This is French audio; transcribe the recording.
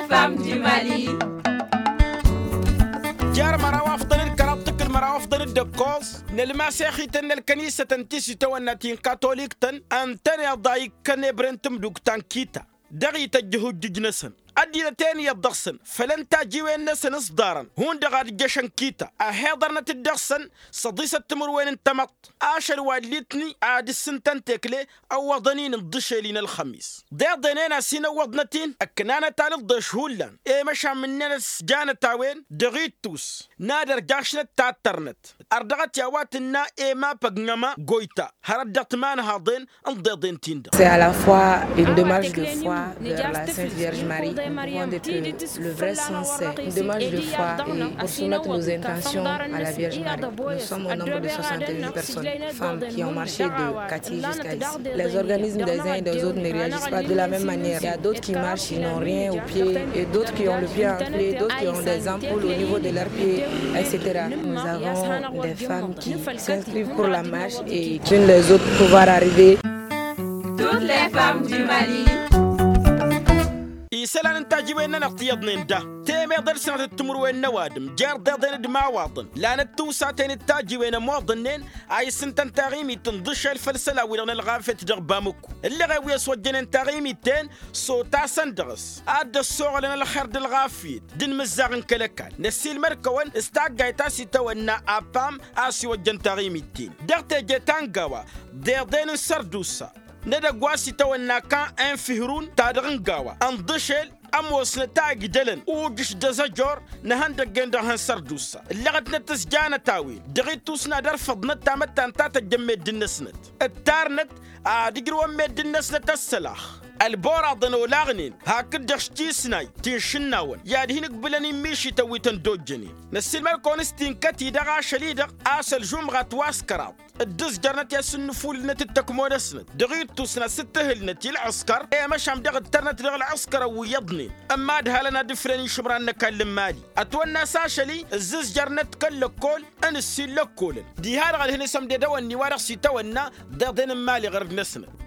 femmes du Mali. جار مرا وافضل الكرابتك المرا وافضل الدكوز نلماسيخي تن الكنيسة تنتسي تواناتين كاثوليك تن أنتني أضايك كنبرنتم دوك تانكيتا دغي تجهود جنسن أدينا تاني يضغسن فلن تاجيوين نسن إصدارا هون دغاد جشن كيتا أهيضرنا تدغسن صديسة تمر وين انتمط آشر واليتني عاد السنتان تكلي أو وضنين الضشيلين الخميس دينا سينا وضنتين أكنانا تالي الضشهولان إيه مشا مننا السجانة تاوين دغيتوس نادر جاشنة تاترنت أردغت يواتنا إيما بغنما غويتا هردت مان هاضين انضيضين تيندا. C'est à la fois une démarche de foi vers la Sainte Vierge Marie. Le vrai sens, c'est une démarche de foi et pour soumettre nos intentions à la Vierge Marie. Nous sommes au nombre de 61 personnes, femmes qui ont marché de Kati jusqu'à ici. Les organismes des uns et des autres ne réagissent pas de la même manière. Il y a d'autres qui marchent, ils n'ont rien au pied, et d'autres qui ont le pied enflé, d'autres qui ont des ampoules au niveau de leurs pieds, etc. Nous avons des femmes qui s'inscrivent pour la marche et une les autres pouvoir arriver. Toutes les femmes du Mali. إيسالان انتاجي وين نقطيضن ده تيمي درسنا التمر وين نوادم جار دادن دما واضن لان التوساتين التاجي وين موضنين اي سنتن تاغيمي تنضش الفلسلة وين الغافة تدغبامكو اللي غاوي يسوجن تاغيمي تين صوتا سندغس اد الصوغ لنا الخرد الغافيت دين مزاغن كلكال نسي المركوان استاقاي تاسي تونا ابام اسي وجن تاغيمي تين دغتي جيتان قوا دين سردوسا ندا قواسي تونا كان انفهرون تادغن قوا اندشل أموس نتاج دلن وجش دزجور نهند جندا هنسردوسا اللغت نتسجانة تاوي دغيتوس نادر فضنت تامت أنت تجمد النسنت التارنت دقروا مد النسنت السلاخ البورا ضنو لاغنين هاكد دشتي سناي تنشناون يا دهينك بلاني ميشي توي تندوجني نسيل مالكونستين كتي دغا شليدغ آسل جمغة واسكرات الدز جرنت ياسن فول نت التكمون اسنت دغيتو سنة ستهل نتي العسكر ايه مشام دغ الترنت دغ العسكر ويضني اما دهالنا دفرني شبران نكلم مالي اتوانا ساشلي الزز جرنت كل كول ان السيل كولن دي هاد غال هنا سم دي دواني وارغ سي توانا دغدين مالي غير نسنت